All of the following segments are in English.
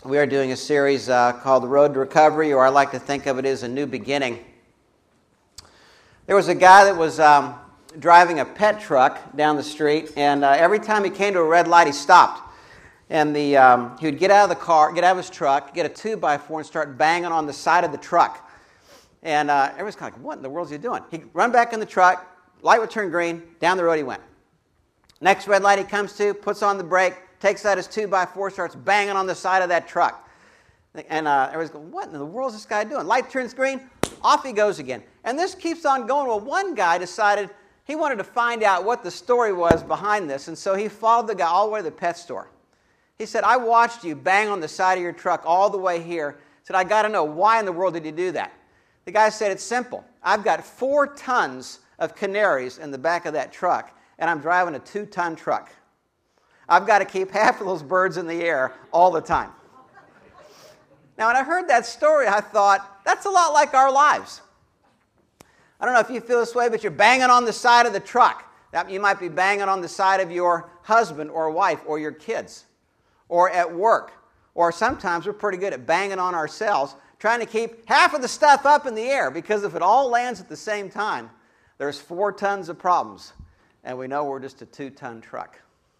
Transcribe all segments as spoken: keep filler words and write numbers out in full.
We are doing a series uh, called The Road to Recovery, or I like to think of it as a new beginning. There was a guy that was um, driving a pet truck down the street, and uh, every time he came to a red light, he stopped. And the um, he would get out of the car, get out of his truck, get a two by four, and start banging on the side of the truck. And uh, everyone's kind of like, what in the world is he doing? He'd run back in the truck, light would turn green, down the road he went. Next red light he comes to, puts on the brake, takes out his two by four, starts banging on the side of that truck. And uh, everyone's going, what in the world is this guy doing? Light turns green, off he goes again. And this keeps on going. Well, one guy decided he wanted to find out what the story was behind this, and so he followed the guy all the way to the pet store. He said, I watched you bang on the side of your truck all the way here. He said, I got to know, why in the world did you do that? The guy said, it's simple. I've got four tons of canaries in the back of that truck, and I'm driving a two-ton truck. I've got to keep half of those birds in the air all the time. Now, when I heard that story, I thought, that's a lot like our lives. I don't know if you feel this way, but you're banging on the side of the truck. That you might be banging on the side of your husband or wife or your kids or at work. Or sometimes we're pretty good at banging on ourselves, trying to keep half of the stuff up in the air, because if it all lands at the same time, there's four tons of problems, and we know we're just a two-ton truck.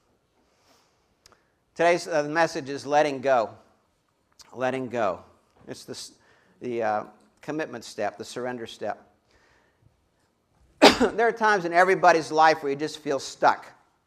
Today's uh, message is letting go. Letting go. It's the, the uh, commitment step, the surrender step. There are times in everybody's life where you just feel stuck.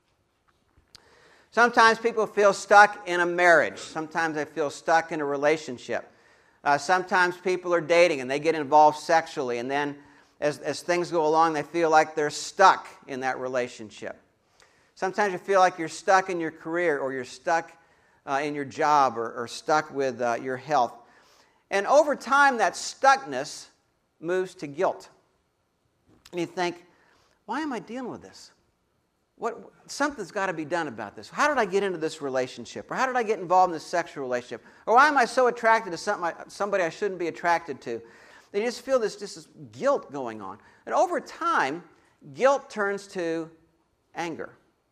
Sometimes people feel stuck in a marriage. Sometimes they feel stuck in a relationship. Uh, sometimes people are dating and they get involved sexually, and then as, as things go along, they feel like they're stuck in that relationship. Sometimes you feel like you're stuck in your career, or you're stuck uh, in your job, or, or stuck with uh, your health. And over time, that stuckness moves to guilt. And you think, why am I dealing with this? What, something's got to be done about this. How did I get into this relationship? Or how did I get involved in this sexual relationship? Or why am I so attracted to something I, somebody I shouldn't be attracted to? And you just feel this, just this guilt going on. And over time, guilt turns to anger.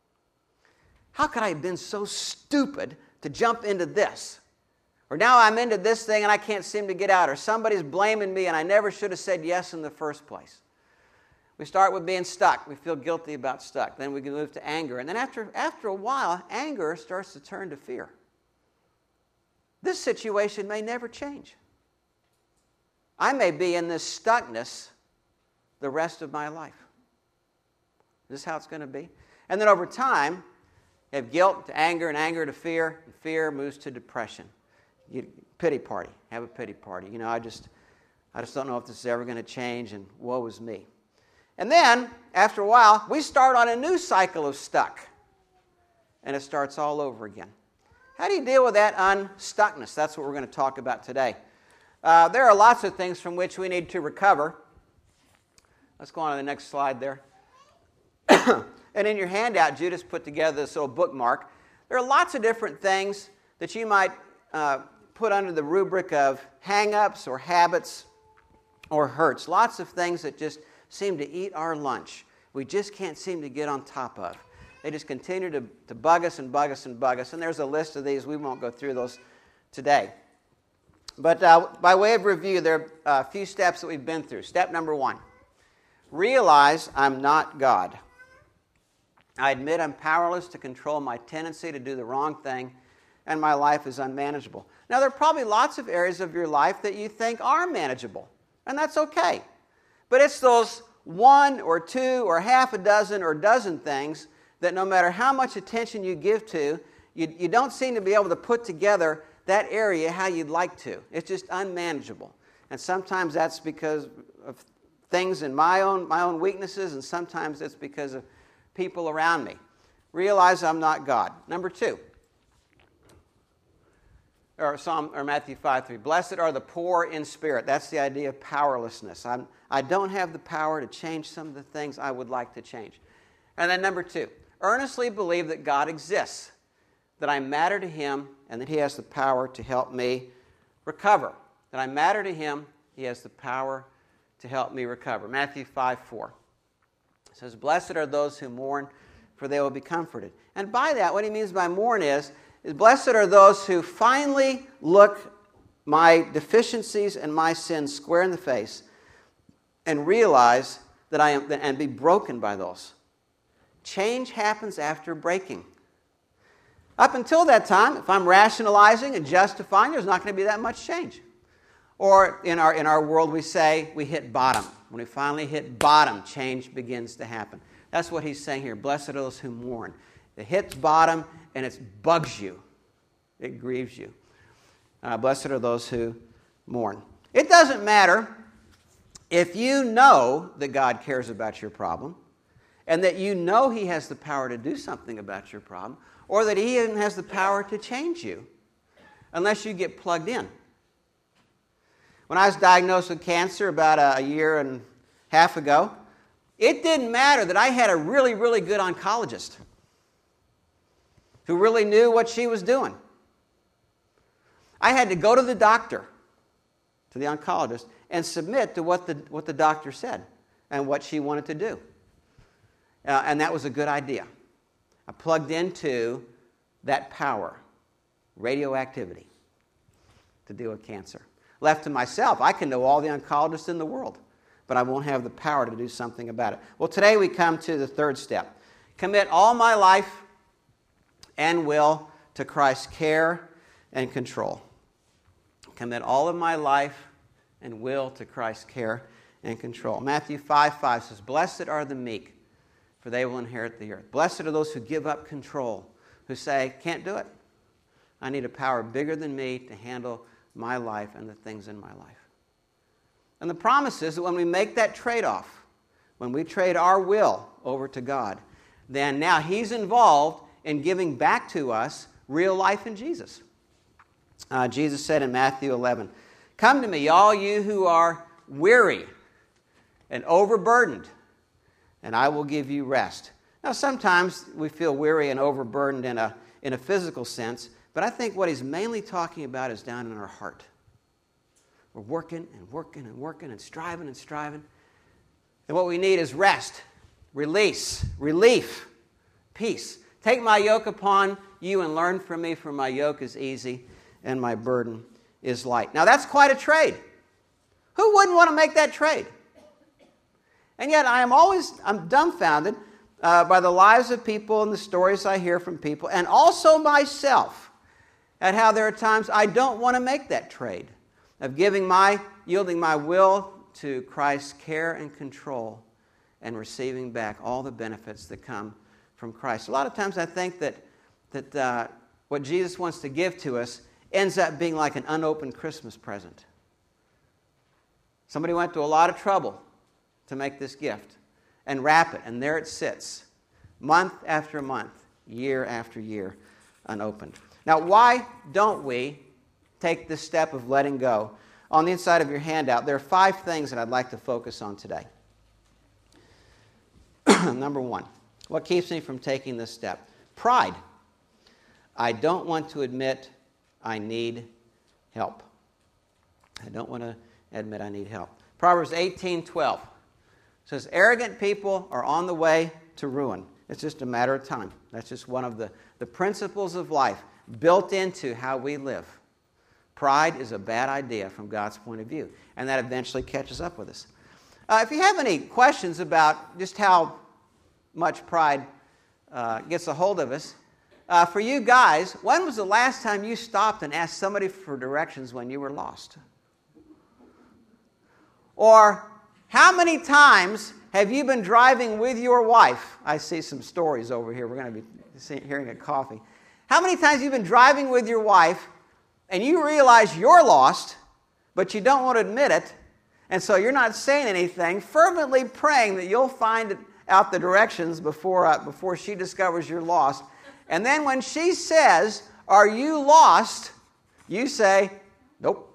How could I have been so stupid to jump into this? Or now I'm into this thing and I can't seem to get out. Or somebody's blaming me and I never should have said yes in the first place. We start with being stuck. We feel guilty about stuck. Then we can move to anger. And then after, after a while, anger starts to turn to fear. This situation may never change. I may be in this stuckness the rest of my life. Is this how it's going to be? And then over time, you have guilt to anger, and anger to fear, and fear moves to depression. You, pity party. Have a pity party. You know, I just, I just don't know if this is ever going to change, and woe is me. And then, after a while, we start on a new cycle of stuck. And it starts all over again. How do you deal with that unstuckness? That's what we're going to talk about today. Uh, there are lots of things from which we need to recover. Let's go on to the next slide there. And in your handout, Judas put together this little bookmark. There are lots of different things that you might uh, put under the rubric of hang-ups or habits or hurts. Lots of things that just seem to eat our lunch. We just can't seem to get on top of. They just continue to, to bug us and bug us and bug us. And there's a list of these. We won't go through those today. But uh, by way of review, there are a few steps that we've been through. Step number one, realize I'm not God. I admit I'm powerless to control my tendency to do the wrong thing, and my life is unmanageable. Now, there are probably lots of areas of your life that you think are manageable, and that's okay. But it's those one or two or half a dozen or dozen things that no matter how much attention you give to, you, you don't seem to be able to put together that area how you'd like to. It's just unmanageable. And sometimes that's because of things in my own, my own weaknesses, and sometimes it's because of people around me. Realize I'm not God. Number two, or Psalm or Matthew five three. Blessed are the poor in spirit. That's the idea of powerlessness. I'm, I don't have the power to change some of the things I would like to change. And then number two, earnestly believe that God exists, that I matter to Him, and that He has the power to help me recover. That I matter to Him, He has the power to help me recover. Matthew five four. It says, blessed are those who mourn, for they will be comforted. And by that, what he means by mourn is, is blessed are those who finally look my deficiencies and my sins square in the face and realize that I am, and be broken by those. Change happens after breaking. Up until that time, if I'm rationalizing and justifying, there's not going to be that much change. Or in our, in our world, we say we hit bottom. When we finally hit bottom, change begins to happen. That's what he's saying here. Blessed are those who mourn. It hits bottom and it bugs you. It grieves you. Uh, blessed are those who mourn. It doesn't matter if you know that God cares about your problem and that you know he has the power to do something about your problem, or that he even has the power to change you, unless you get plugged in. When I was diagnosed with cancer about a year and a half ago, it didn't matter that I had a really, really good oncologist who really knew what she was doing. I had to go to the doctor, to the oncologist, and submit to what the, what the doctor said and what she wanted to do. Uh, and that was a good idea. I plugged into that power, radioactivity, to deal with cancer. Left to myself, I can know all the oncologists in the world, but I won't have the power to do something about it. Well, today we come to the third step. Commit all my life and will to Christ's care and control. Commit all of my life and will to Christ's care and control. Matthew five five says, "Blessed are the meek, for they will inherit the earth." Blessed are those who give up control, who say, can't do it. I need a power bigger than me to handle my life and the things in my life. And the promise is that when we make that trade-off, when we trade our will over to God, then now he's involved in giving back to us real life in Jesus. Uh, Jesus said in Matthew eleven, "Come to me, all you who are weary and overburdened, and I will give you rest." Now, sometimes we feel weary and overburdened in a, in a physical sense, but I think what he's mainly talking about is down in our heart. We're working and working and working and striving and striving. And what we need is rest, release, relief, peace. "Take my yoke upon you and learn from me, for my yoke is easy and my burden is light." Now, that's quite a trade. Who wouldn't want to make that trade? And yet I am always I'm dumbfounded uh, by the lives of people and the stories I hear from people, and also myself, at how there are times I don't want to make that trade of giving my, yielding my will to Christ's care and control and receiving back all the benefits that come from Christ. A lot of times I think that, that uh, what Jesus wants to give to us ends up being like an unopened Christmas present. Somebody went to a lot of trouble to make this gift and wrap it, and there it sits, month after month, year after year, unopened. Now, why don't we take this step of letting go? On the inside of your handout, there are five things that I'd like to focus on today. Number one, what keeps me from taking this step? Pride. I don't want to admit I need help. I don't want to admit I need help. Proverbs eighteen twelve says, "Arrogant people are on the way to ruin. It's just a matter of time." That's just one of the, the principles of life built into how we live. Pride is a bad idea from God's point of view, and that eventually catches up with us. Uh, if you have any questions about just how much pride uh, gets a hold of us, uh, for you guys, when was the last time you stopped and asked somebody for directions when you were lost? Or how many times have you been driving with your wife? I see some stories over here. We're going to be see, hearing at coffee. How many times have you been driving with your wife and you realize you're lost, but you don't want to admit it, and so you're not saying anything, fervently praying that you'll find out the directions before, uh, before she discovers you're lost. And then when she says, "Are you lost?" you say, "Nope."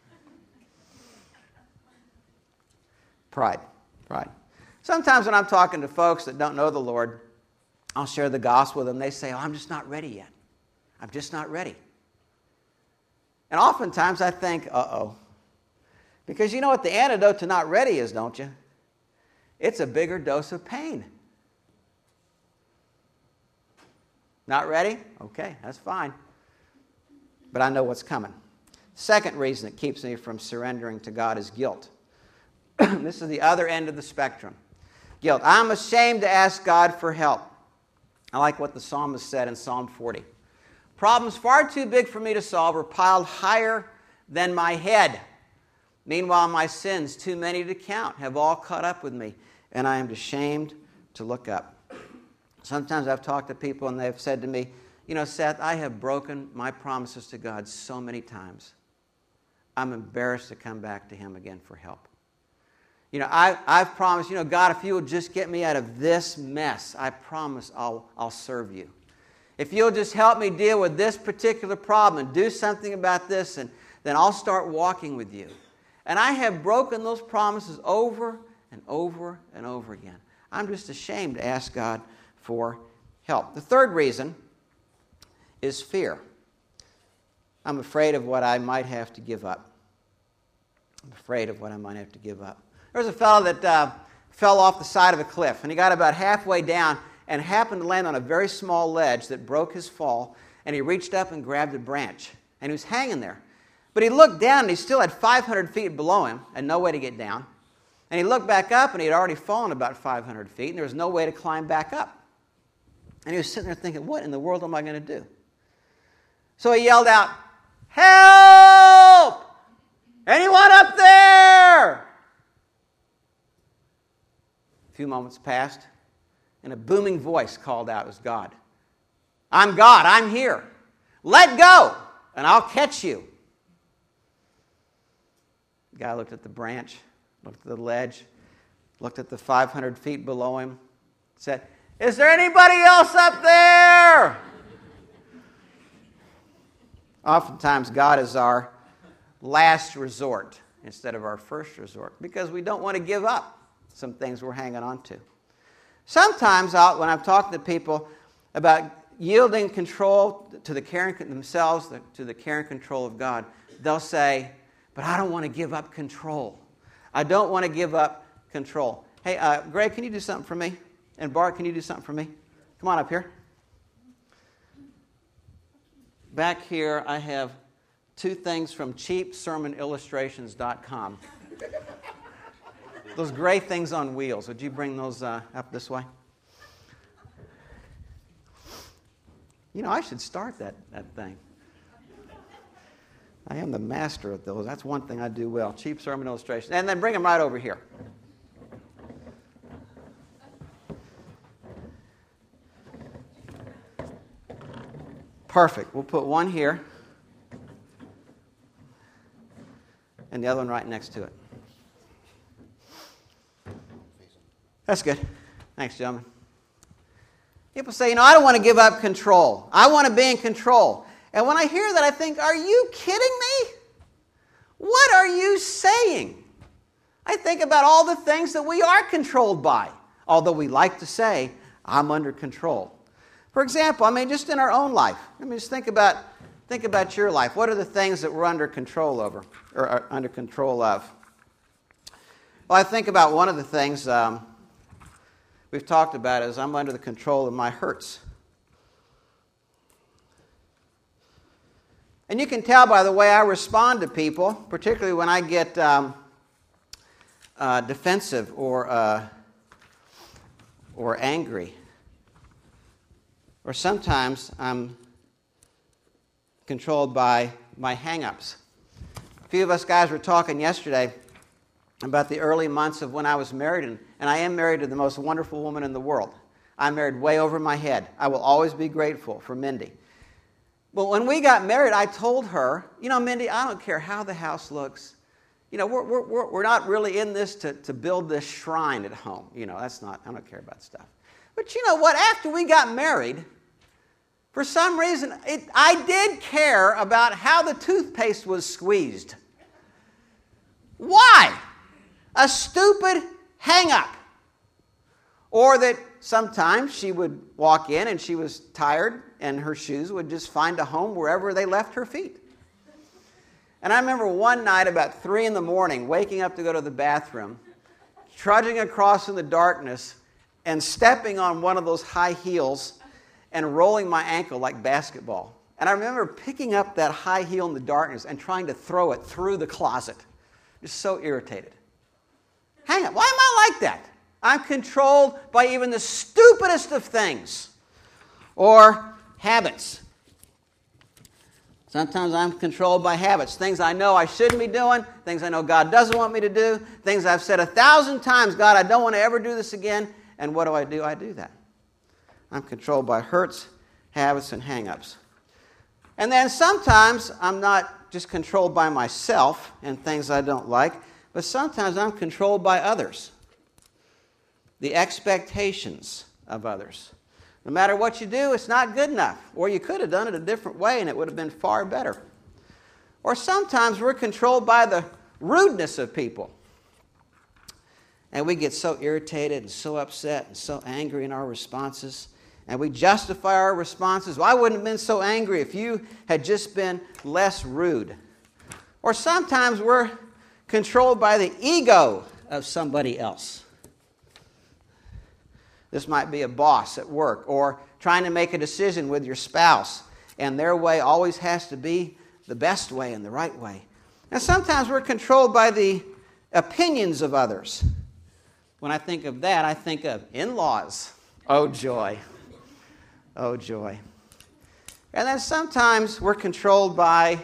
Pride. Pride. Sometimes when I'm talking to folks that don't know the Lord, I'll share the gospel with them. They say, "Oh, I'm just not ready yet. I'm just not ready." And oftentimes I think, uh-oh. Because you know what the antidote to not ready is, don't you? It's a bigger dose of pain. Not ready? Okay, that's fine. but I know what's coming. Second reason that keeps me from surrendering to God is guilt. This is the other end of the spectrum. Guilt. I'm ashamed to ask God for help. I like what the psalmist said in Psalm forty. Problems far too big for me to solve are piled higher than my head. Meanwhile, my sins, too many to count, have all caught up with me, and I am ashamed to look up. Sometimes I've talked to people and they've said to me, you know, Seth, I have broken my promises to God so many times. I'm embarrassed to come back to Him again for help. You know, I, I've promised, you know, God, if you will just get me out of this mess, I promise I'll, I'll serve you. If you'll just help me deal with this particular problem and do something about this, and then I'll start walking with you. And I have broken those promises over and over and over again. I'm just ashamed to ask God for help. The third reason is fear. I'm afraid of what I might have to give up. I'm afraid of what I might have to give up. There was a fellow that uh, fell off the side of a cliff, and he got about halfway down and happened to land on a very small ledge that broke his fall, and he reached up and grabbed a branch, and he was hanging there. But he looked down, and he still had five hundred feet below him and no way to get down. And he looked back up, and he had already fallen about five hundred feet, and there was no way to climb back up. And he was sitting there thinking, what in the world am I going to do? So he yelled out, "Help! Anyone up there?" A few moments passed, and a booming voice called out, it was God. "I'm God, I'm here. Let go, and I'll catch you." The guy looked at the branch, looked at the ledge, looked at the five hundred feet below him, said, "Is there anybody else up there?" Oftentimes, God is our last resort instead of our first resort because we don't want to give up some things we're hanging on to. Sometimes, I'll, when I'm talking to people about yielding control to the care and themselves, to the care and control of God, they'll say, "But I don't want to give up control. I don't want to give up control." Hey, uh, Greg, can you do something for me? And Bart, can you do something for me? Come on up here. Back here, I have two things from cheap sermon illustrations dot com. Those gray things on wheels. Would you bring those uh, up this way? You know, I should start that, that thing. I am the master of those. That's one thing I do well. Cheap sermon illustrations. And then bring them right over here. Perfect. We'll put one here and the other one right next to it. That's good. Thanks, gentlemen. People say, you know, I don't want to give up control. I want to be in control. And when I hear that, I think, are you kidding me? What are you saying? I think about all the things that we are controlled by, although we like to say, I'm under control. For example, I mean, just in our own life. I mean, just think about, think about your life. What are the things that we're under control over, or are under control of? Well, I think about one of the things um, we've talked about is I'm under the control of my hurts. And you can tell by the way I respond to people, particularly when I get um, uh, defensive or uh, or angry. Or sometimes I'm controlled by my hang-ups. A few of us guys were talking yesterday about the early months of when I was married, and, and I am married to the most wonderful woman in the world. I'm married way over my head. I will always be grateful for Mindy. But when we got married, I told her, you know, Mindy, I don't care how the house looks. You know, we're, we're, we're not really in this to, to build this shrine at home. You know, that's not, I don't care about stuff. But you know what? After we got married, for some reason, it, I did care about how the toothpaste was squeezed. Why? A stupid hang-up. Or that sometimes she would walk in and she was tired and her shoes would just find a home wherever they left her feet. And I remember one night about three in the morning, waking up to go to the bathroom, trudging across in the darkness, and stepping on one of those high heels and rolling my ankle like basketball. And I remember picking up that high heel in the darkness and trying to throw it through the closet. Just so irritated. Hang on, why am I like that? I'm controlled by even the stupidest of things. Or habits. Sometimes I'm controlled by habits. Things I know I shouldn't be doing. Things I know God doesn't want me to do. Things I've said a thousand times, God, I don't want to ever do this again. And what do I do? I do that. I'm controlled by hurts, habits, and hang-ups. And then sometimes I'm not just controlled by myself and things I don't like, but sometimes I'm controlled by others. The expectations of others. No matter what you do, it's not good enough. Or you could have done it a different way and it would have been far better. Or sometimes we're controlled by the rudeness of people. And we get so irritated and so upset and so angry in our responses. And we justify our responses. Well, I wouldn't have been so angry if you had just been less rude. Or sometimes we're controlled by the ego of somebody else. This might be a boss at work, or trying to make a decision with your spouse, and their way always has to be the best way and the right way. And sometimes we're controlled by the opinions of others. When I think of that, I think of in-laws. Oh, joy. Oh, joy. And then sometimes we're controlled by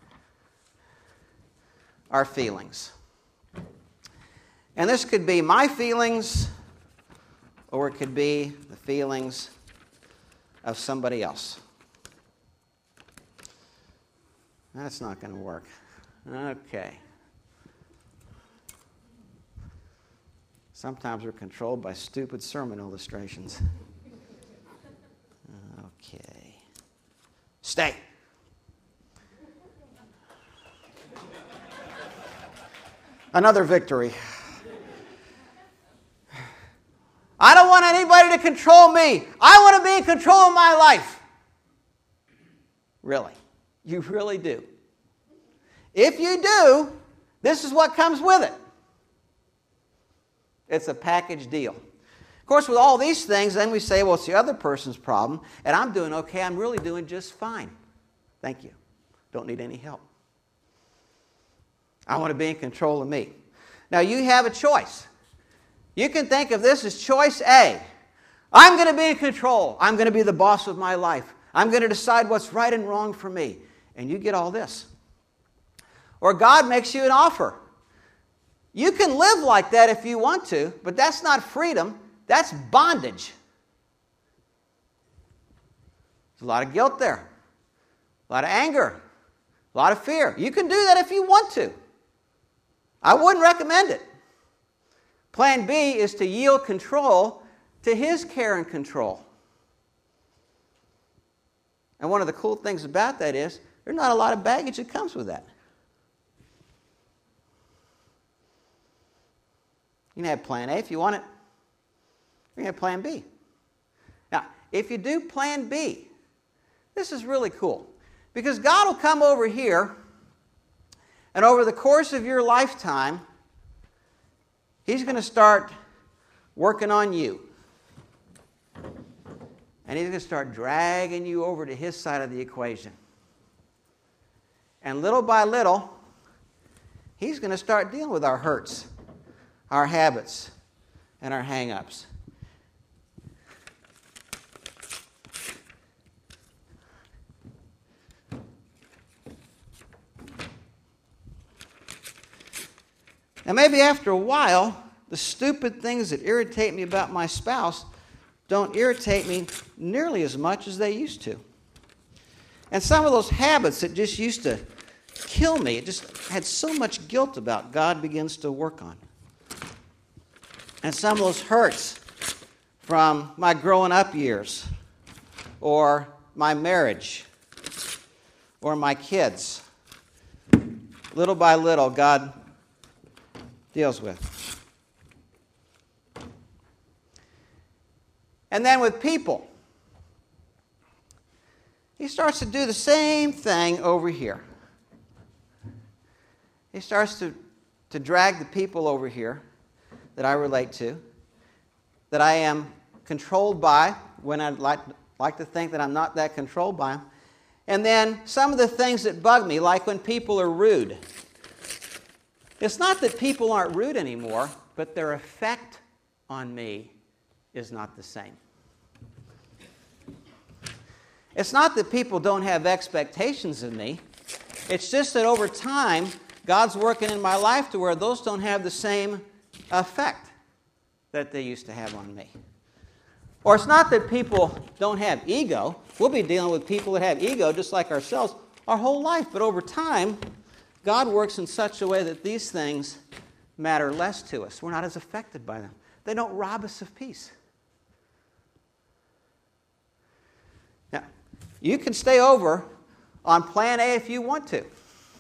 our feelings. And this could be my feelings, or it could be the feelings of somebody else. That's not going to work. Okay. Sometimes we're controlled by stupid sermon illustrations. Okay. Stay. Another victory. I don't want anybody to control me. I want to be in control of my life. Really? You really do. If you do, this is what comes with it. It's a package deal. Of course, with all these things, then we say, well, it's the other person's problem, and I'm doing okay. I'm really doing just fine. Thank you. Don't need any help. I want to be in control of me. Now, you have a choice. You can think of this as choice A. I'm going to be in control. I'm going to be the boss of my life. I'm going to decide what's right and wrong for me. And you get all this. Or God makes you an offer. You can live like that if you want to, but that's not freedom. That's bondage. There's a lot of guilt there. A lot of anger. A lot of fear. You can do that if you want to. I wouldn't recommend it. Plan B is to yield control to His care and control. And one of the cool things about that is there's not a lot of baggage that comes with that. You can have plan A if you want it. You can have plan B. Now, if you do plan B, this is really cool. Because God will come over here, and over the course of your lifetime, He's going to start working on you. And He's going to start dragging you over to His side of the equation. And little by little, He's going to start dealing with our hurts, our habits, and our hang-ups. And maybe after a while, the stupid things that irritate me about my spouse don't irritate me nearly as much as they used to. And some of those habits that just used to kill me, it just had so much guilt about, God begins to work on. And some of those hurts from my growing up years, or my marriage, or my kids, little by little, God deals with. And then with people, He starts to do the same thing over here. He starts to, to drag the people over here that I relate to, that I am controlled by, when I'd like, like to think that I'm not that controlled by them. And then some of the things that bug me, like when people are rude. It's not that people aren't rude anymore, but their effect on me is not the same. It's not that people don't have expectations of me. It's just that over time, God's working in my life to where those don't have the same effect that they used to have on me. Or it's not that people don't have ego. We'll be dealing with people that have ego just like ourselves our whole life. But over time, God works in such a way that these things matter less to us. We're not as affected by them. They don't rob us of peace. Now, you can stay over on plan A if you want to. In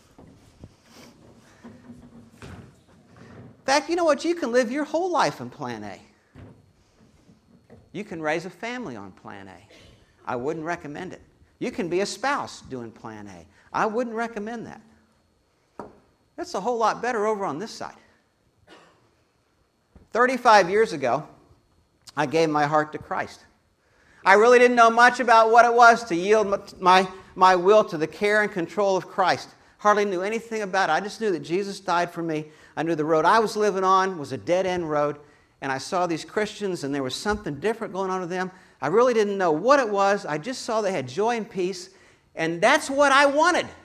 fact, you know what? You can live your whole life on plan A. You can raise a family on plan A. I wouldn't recommend it. You can be a spouse doing plan A. I wouldn't recommend that. That's a whole lot better over on this side. thirty-five years ago, I gave my heart to Christ. I really didn't know much about what it was to yield my, my will to the care and control of Christ. Hardly knew anything about it. I just knew that Jesus died for me. I knew the road I was living on was a dead-end road. And I saw these Christians, and there was something different going on with them. I really didn't know what it was. I just saw they had joy and peace, and that's what I wanted. I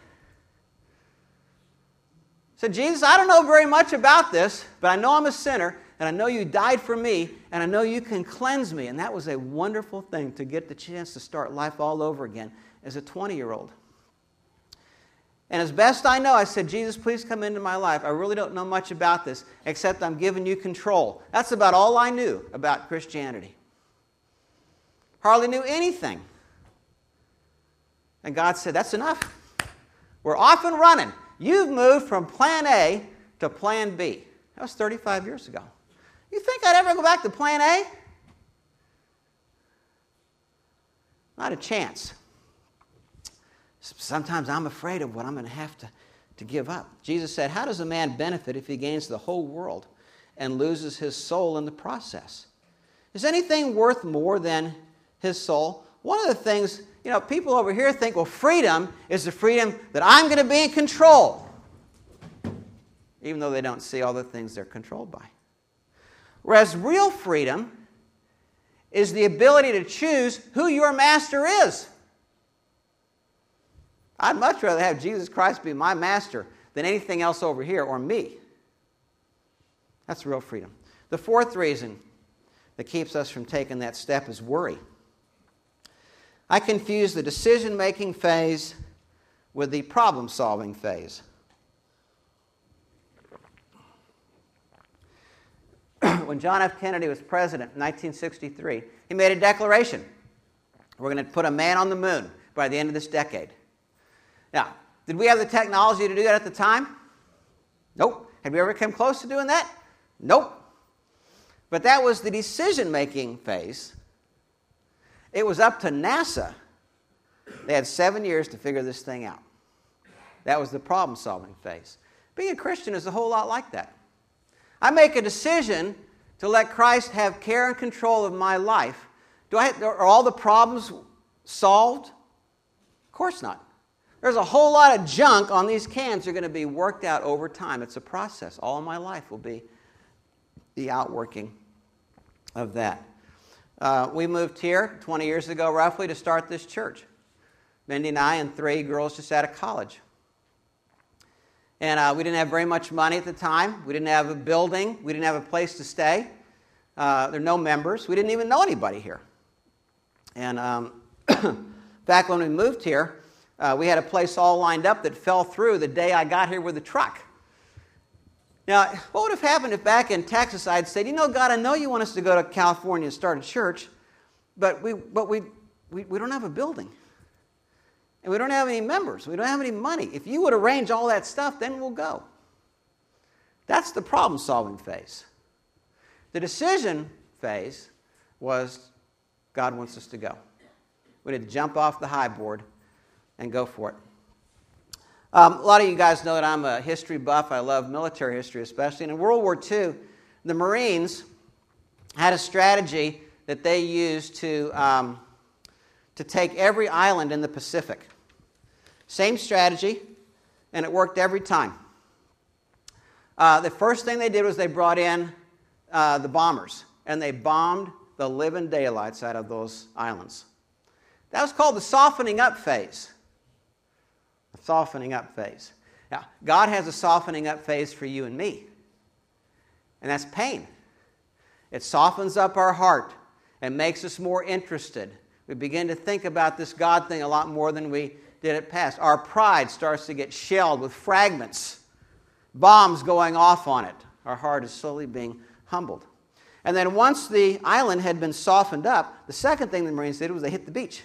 said, Jesus, I don't know very much about this, but I know I'm a sinner, and I know you died for me, and I know you can cleanse me. And that was a wonderful thing to get the chance to start life all over again as a twenty-year-old. And as best I know, I said, Jesus, please come into my life. I really don't know much about this, except I'm giving you control. That's about all I knew about Christianity. Hardly knew anything. And God said, that's enough. We're off and running. You've moved from plan A to plan B. That was thirty-five years ago. You think I'd ever go back to plan A? Not a chance. Sometimes I'm afraid of what I'm going to have to, to give up. Jesus said, how does a man benefit if he gains the whole world and loses his soul in the process? Is anything worth more than his soul? One of the things, you know, people over here think, well, freedom is the freedom that I'm going to be in control, even though they don't see all the things they're controlled by. Whereas real freedom is the ability to choose who your master is. I'd much rather have Jesus Christ be my master than anything else over here or me. That's real freedom. The fourth reason that keeps us from taking that step is worry. I confuse the decision-making phase with the problem-solving phase. When John F. Kennedy was president in nineteen sixty-three, he made a declaration. We're going to put a man on the moon by the end of this decade. Now, did we have the technology to do that at the time? Nope. Had we ever come close to doing that? Nope. But that was the decision-making phase. It was up to NASA. They had seven years to figure this thing out. That was the problem-solving phase. Being a Christian is a whole lot like that. I make a decision to let Christ have care and control of my life. Do I have, are all the problems solved? Of course not. There's a whole lot of junk on these cans that are going to be worked out over time. It's a process. All of my life will be the outworking of that. Uh, we moved here twenty years ago, roughly, to start this church. Mindy and I and three girls just out of college. And uh, we didn't have very much money at the time. We didn't have a building. We didn't have a place to stay. Uh, there were no members. We didn't even know anybody here. And um, back when we moved here, Uh, we had a place all lined up that fell through the day I got here with the truck. Now, what would have happened if back in Texas I had said, you know, God, I know you want us to go to California and start a church, but we but we, we, we don't have a building. And we don't have any members. We don't have any money. If you would arrange all that stuff, then we'll go. That's the problem-solving phase. The decision phase was God wants us to go. We had to jump off the high board and go for it. Um, a lot of you guys know that I'm a history buff. I love military history especially. And in World War Two, the Marines had a strategy that they used to, um, to take every island in the Pacific. Same strategy, and it worked every time. Uh, the first thing they did was they brought in uh, the bombers, and they bombed the living daylights out of those islands. That was called the softening up phase. The softening up phase. Now, God has a softening up phase for you and me, and that's pain. It softens up our heart and makes us more interested. We begin to think about this God thing a lot more than we did at past. Our pride starts to get shelled with fragments, bombs going off on it. Our heart is slowly being humbled. And then once the island had been softened up, the second thing the Marines did was they hit the beach.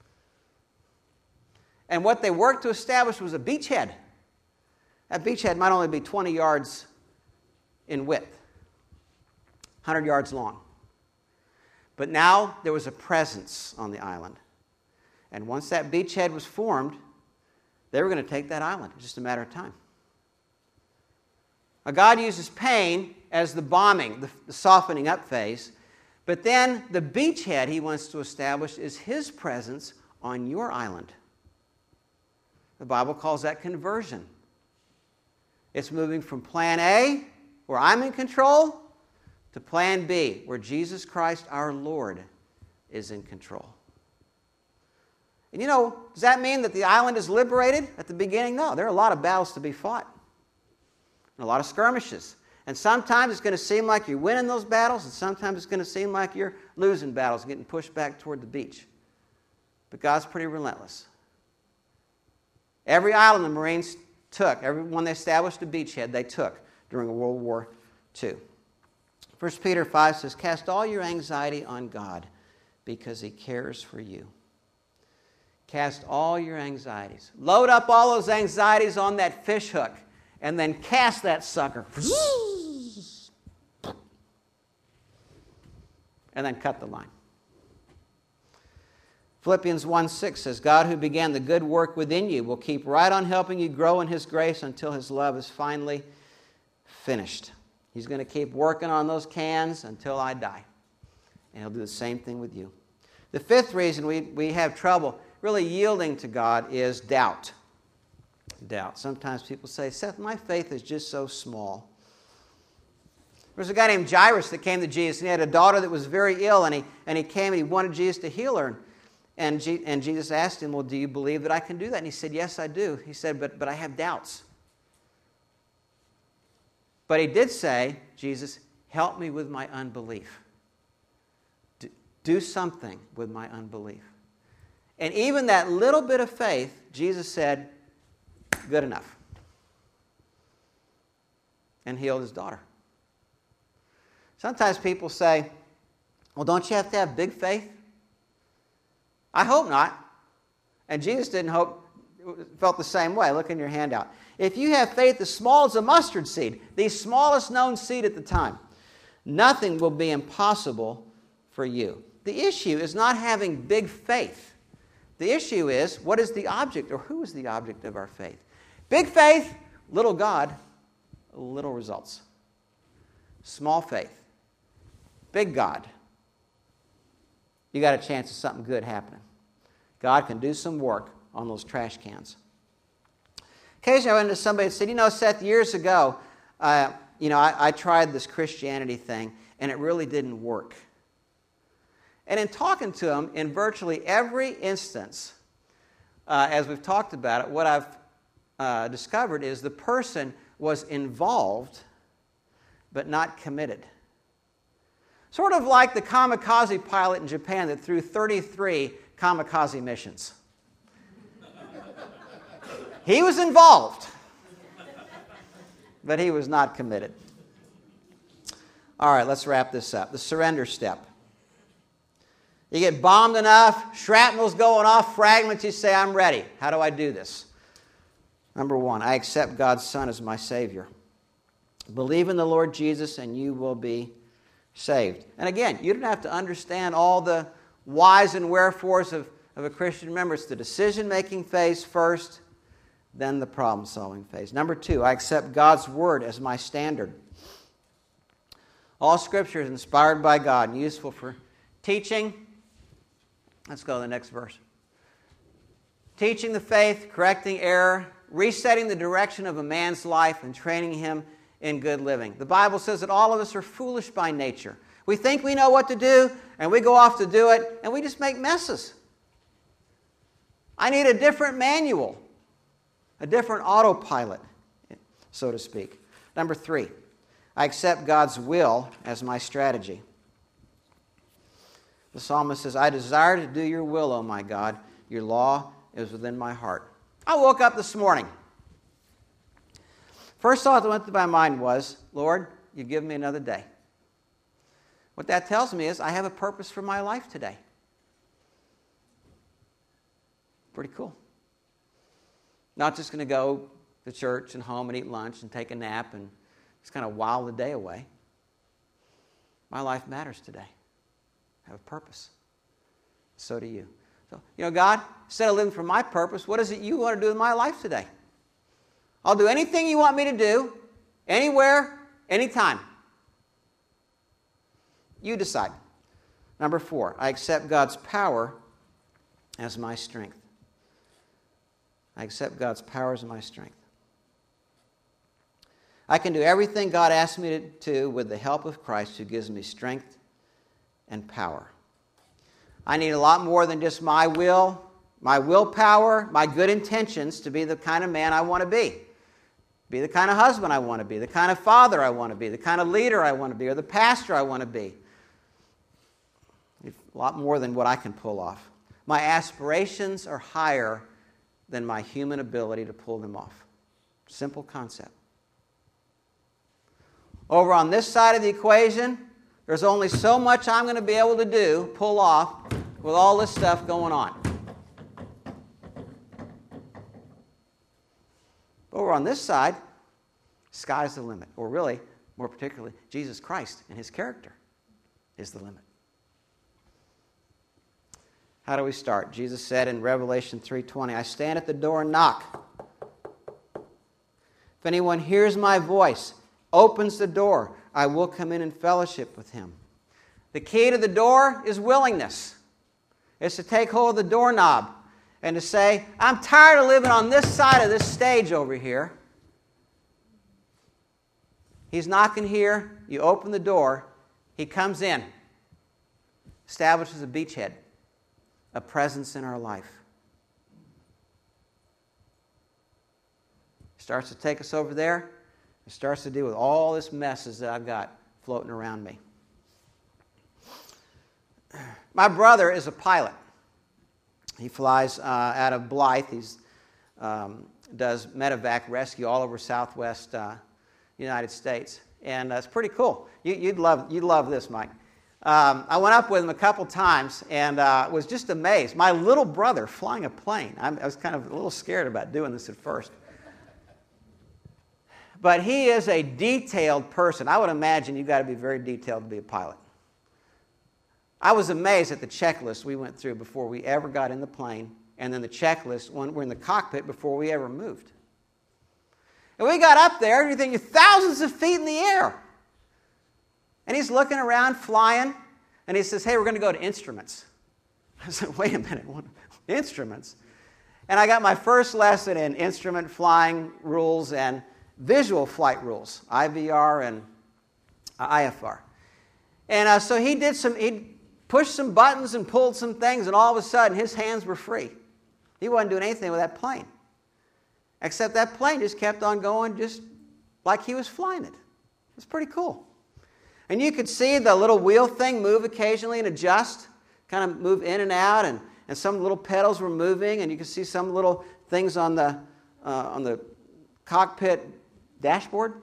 And what they worked to establish was a beachhead. That beachhead might only be twenty yards in width, one hundred yards long. But now there was a presence on the island. And once that beachhead was formed, they were going to take that island. It was just a matter of time. Now, God uses pain as the bombing, the, the softening up phase. But then the beachhead he wants to establish is his presence on your island. The Bible calls that conversion. It's moving from plan A, where I'm in control, to plan B, where Jesus Christ our Lord is in control. And you know, does that mean that the island is liberated at the beginning? No, there are a lot of battles to be fought. And a lot of skirmishes. And sometimes it's going to seem like you're winning those battles, and sometimes it's going to seem like you're losing battles and getting pushed back toward the beach. But God's pretty relentless. Every island the Marines took, every one they established a beachhead, they took during World War Two. First Peter five says, cast all your anxiety on God because he cares for you. Cast all your anxieties. Load up all those anxieties on that fish hook and then cast that sucker. And then cut the line. Philippians one six says, God who began the good work within you will keep right on helping you grow in his grace until his love is finally finished. He's going to keep working on those cans until I die. And he'll do the same thing with you. The fifth reason we, we have trouble really yielding to God is doubt. Doubt. Sometimes people say, Seth, my faith is just so small. There was a guy named Jairus that came to Jesus, and he had a daughter that was very ill, and he, and he came and he wanted Jesus to heal her. And, G, and Jesus asked him, well, do you believe that I can do that? And he said, yes, I do. He said, but, but I have doubts. But he did say, Jesus, help me with my unbelief. Do, do something with my unbelief. And even that little bit of faith, Jesus said, good enough. And healed his daughter. Sometimes people say, well, don't you have to have big faith? I hope not. And Jesus didn't hope, felt the same way. Look in your handout. If you have faith as small as a mustard seed, the smallest known seed at the time, nothing will be impossible for you. The issue is not having big faith. The issue is, what is the object, or who is the object of our faith? Big faith, little God, little results. Small faith, big God, you got a chance of something good happening. God can do some work on those trash cans. Occasionally I went to somebody and said, you know, Seth, years ago, uh, you know, I, I tried this Christianity thing, and it really didn't work. And in talking to them, in virtually every instance, uh, as we've talked about it, what I've uh, discovered is the person was involved, but not committed. Sort of like the kamikaze pilot in Japan that threw thirty-three kamikaze missions. He was involved, but he was not committed. All right, let's wrap this up. The surrender step. You get bombed enough, shrapnel's going off, fragments, you say, I'm ready. How do I do this? Number one, I accept God's Son as my Savior. Believe in the Lord Jesus and you will be saved. And again, you don't have to understand all the whys and wherefores of, of a Christian. Remember, it's the decision-making phase first, then the problem-solving phase. Number two, I accept God's Word as my standard. All Scripture is inspired by God and useful for teaching. Let's go to the next verse. teaching the faith, correcting error, resetting the direction of a man's life, and training him in good living. The Bible says that all of us are foolish by nature. We think we know what to do, and we go off to do it, and we just make messes. I need a different manual, a different autopilot, so to speak. Number three, I accept God's will as my strategy. The psalmist says, I desire to do your will, O my God. Your law is within my heart. I woke up this morning. First thought that went through my mind was, Lord, you've given me another day. What that tells me is I have a purpose for my life today. Pretty cool. Not just going to go to church and home and eat lunch and take a nap and just kind of while the day away. My life matters today. I have a purpose. So do you. So, you know, God, instead of living for my purpose, what is it you want to do in my life today? I'll do anything you want me to do, anywhere, anytime. You decide. Number four, I accept God's power as my strength. I accept God's power as my strength. I can do everything God asks me to do with the help of Christ who gives me strength and power. I need a lot more than just my will, my willpower, my good intentions to be the kind of man I want to be. Be the kind of husband I want to be, the kind of father I want to be, the kind of leader I want to be, or the pastor I want to be. A lot more than what I can pull off. My aspirations are higher than my human ability to pull them off. Simple concept. Over on this side of the equation, there's only so much I'm going to be able to do, pull off, with all this stuff going on. Over on this side, sky's the limit. Or really, more particularly, Jesus Christ and his character is the limit. How do we start? Jesus said in Revelation three twenty, I stand at the door and knock. If anyone hears my voice, opens the door, I will come in and fellowship with him. The key to the door is willingness. It's to take hold of the doorknob and to say, I'm tired of living on this side of this stage over here. He's knocking here. You open the door. He comes in. Establishes a beachhead, a presence in our life. Starts to take us over there. It starts to deal with all this messes that I've got floating around me. My brother is a pilot. He flies uh, out of Blythe. He um, does medevac rescue all over Southwest uh, United States, and uh, it's pretty cool. You, you'd love you'd love this, Mike. Um, I went up with him a couple times and uh, was just amazed. My little brother flying a plane. I'm, I was kind of a little scared about doing this at first. But he is a detailed person. I would imagine you've got to be very detailed to be a pilot. I was amazed at the checklist we went through before we ever got in the plane, and then the checklist when we're in the cockpit before we ever moved. And we got up there, and you're thinking thousands of feet in the air. And he's looking around, flying, and he says, hey, we're going to go to instruments. I said, wait a minute, what? Instruments? And I got my first lesson in instrument flying rules and visual flight rules, I V R and I F R. And uh, so he did some, he pushed some buttons and pulled some things, and all of a sudden his hands were free. He wasn't doing anything with that plane. Except that plane just kept on going just like he was flying it. It was pretty cool. And you could see the little wheel thing move occasionally and adjust, kind of move in and out, and, and some little pedals were moving, and you could see some little things on the, uh, on the cockpit dashboard.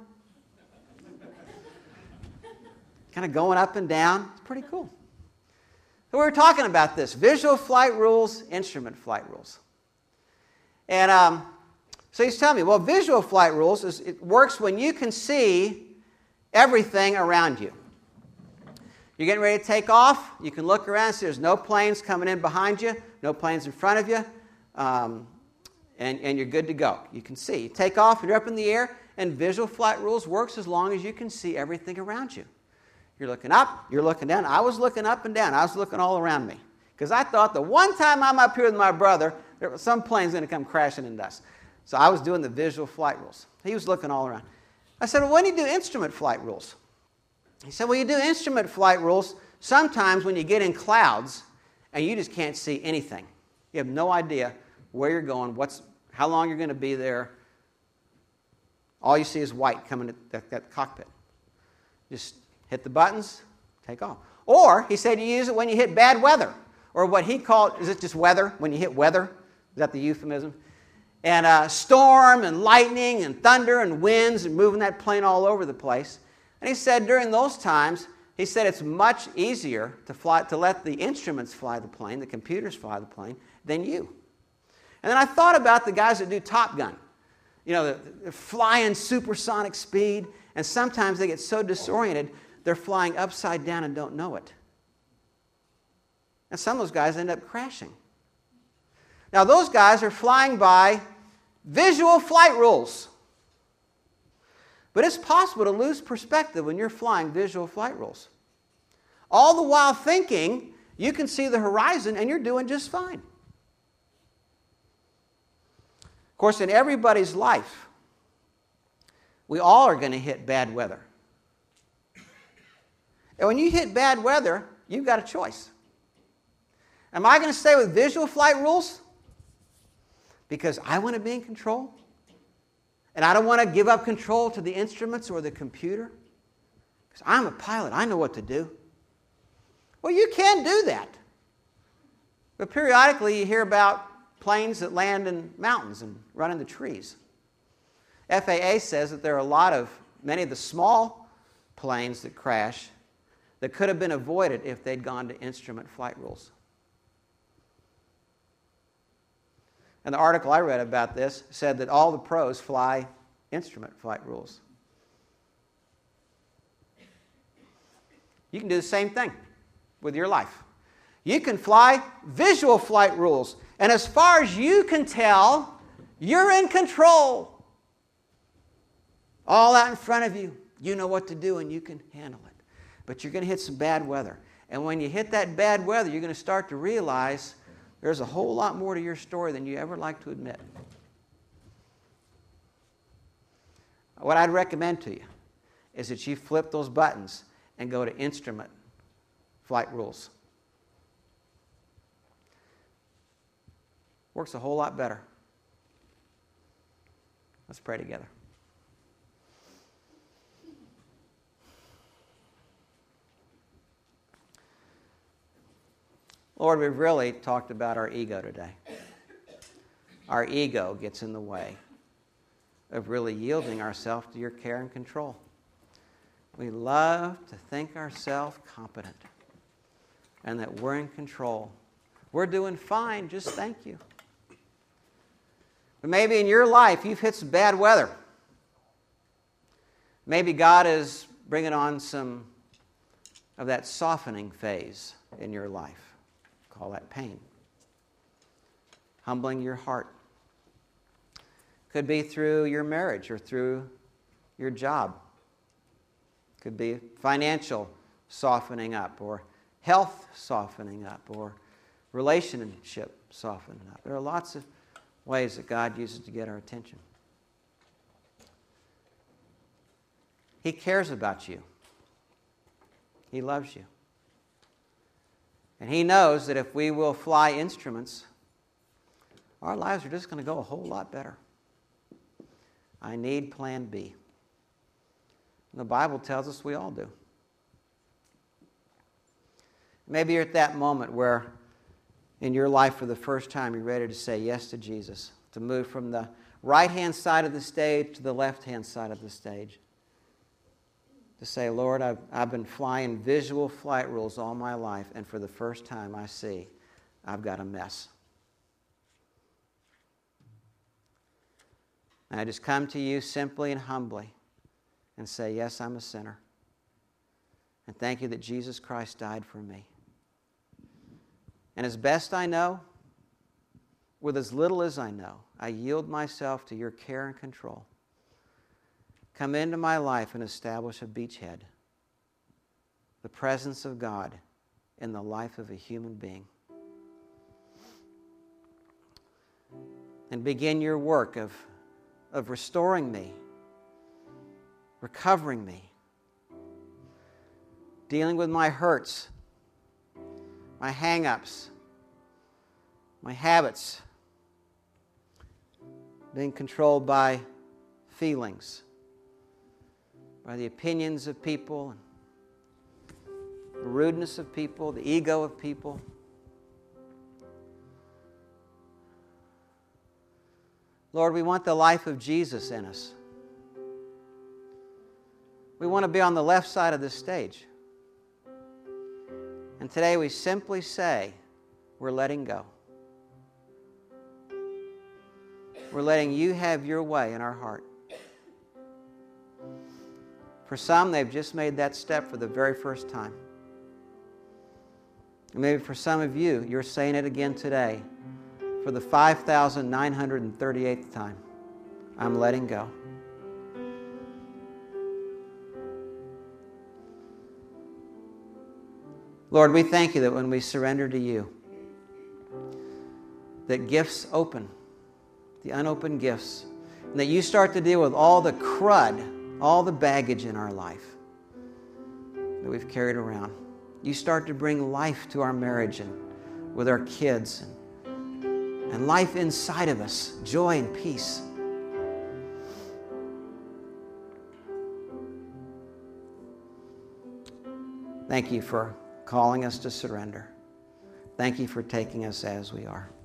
Kind of going up and down. It's pretty cool. So we were talking about this. Visual flight rules, instrument flight rules. And um, so he's telling me, well, visual flight rules, is, it works when you can see everything around you. You're getting ready to take off. You can look around and see there's no planes coming in behind you, no planes in front of you, um, and, and you're good to go. You can see. You take off, you're up in the air, and visual flight rules works as long as you can see everything around you. You're looking up, you're looking down. I was looking up and down. I was looking all around me. Because I thought the one time I'm up here with my brother, There was some plane's going to come crashing into us. So I was doing the visual flight rules. He was looking all around. I said, well, when do you do instrument flight rules? He said, well, you do instrument flight rules sometimes when you get in clouds and you just can't see anything. You have no idea where you're going, what's, how long you're going to be there. All you see is white coming at that, that cockpit. Just hit the buttons, take off. Or, he said, you use it when you hit bad weather. Or what he called, is it just weather? When you hit weather? Is that the euphemism? And uh, storm and lightning and thunder and winds and moving that plane all over the place. And he said during those times, he said it's much easier to fly, to let the instruments fly the plane, the computers fly the plane, than you. And then I thought about the guys that do Top Gun. You know, they're flying supersonic speed, and sometimes they get so disoriented, they're flying upside down and don't know it. And some of those guys end up crashing. Now, those guys are flying by visual flight rules. But it's possible to lose perspective when you're flying visual flight rules. All the while thinking you can see the horizon and you're doing just fine. Of course, in everybody's life, we all are going to hit bad weather. And when you hit bad weather, you've got a choice. Am I going to stay with visual flight rules because I want to be in control? And I don't want to give up control to the instruments or the computer? Because I'm a pilot. I know what to do. Well, you can do that. But periodically you hear about planes that land in mountains and run into trees. F A A says that there are a lot of, many of the small planes that crash that could have been avoided if they'd gone to instrument flight rules. And the article I read about this said that all the pros fly instrument flight rules. You can do the same thing with your life. You can fly visual flight rules. And as far as you can tell, you're in control. All out in front of you. You know what to do and you can handle it. But you're going to hit some bad weather. And when you hit that bad weather, you're going to start to realize there's a whole lot more to your story than you ever like to admit. What I'd recommend to you is that you flip those buttons and go to instrument flight rules. Works a whole lot better. Let's pray together. Lord, we've really talked about our ego today. Our ego gets in the way of really yielding ourselves to your care and control. We love to think ourselves competent and that we're in control. We're doing fine, just thank you. But maybe in your life you've hit some bad weather. Maybe God is bringing on some of that softening phase in your life. Call that pain. Humbling your heart. Could be through your marriage or through your job. Could be financial softening up or health softening up or relationship softening up. There are lots of ways that God uses to get our attention. He cares about you. He loves you. And He knows that if we will fly instruments, our lives are just going to go a whole lot better. I need plan B. And the Bible tells us we all do. Maybe you're at that moment where in your life for the first time you're ready to say yes to Jesus, to move from the right-hand side of the stage to the left-hand side of the stage. To say, Lord, I've, I've been flying visual flight rules all my life, and for the first time I see I've got a mess. And I just come to you simply and humbly and say, yes, I'm a sinner. And thank you that Jesus Christ died for me. And as best I know, with as little as I know, I yield myself to your care and control. Come into my life and establish a beachhead, the presence of God in the life of a human being. and begin your work of, of restoring me, recovering me, dealing with my hurts, my hang-ups, my habits, being controlled by feelings, by the opinions of people, the rudeness of people, the ego of people. Lord, we want the life of Jesus in us. We want to be on the left side of this stage. And today we simply say, we're letting go. We're letting you have your way in our heart. For some, they've just made that step for the very first time. And maybe for some of you, you're saying it again today for the five thousand nine hundred thirty-eighth time. I'm letting go. Lord, we thank you that when we surrender to you, that gifts open, the unopened gifts, and that you start to deal with all the crud, all the baggage in our life that we've carried around. You start to bring life to our marriage and with our kids and, and life inside of us, joy and peace. Thank you for calling us to surrender. Thank you for taking us as we are.